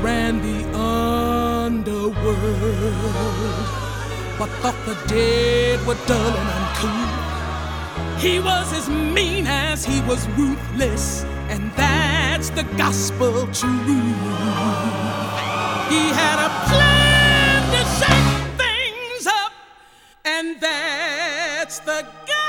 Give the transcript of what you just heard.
ran the underworld, but thought the dead were dull and uncool. He was as mean as he was ruthless, and that's the gospel truth. He had a plan to shake things up, and that's the gospel.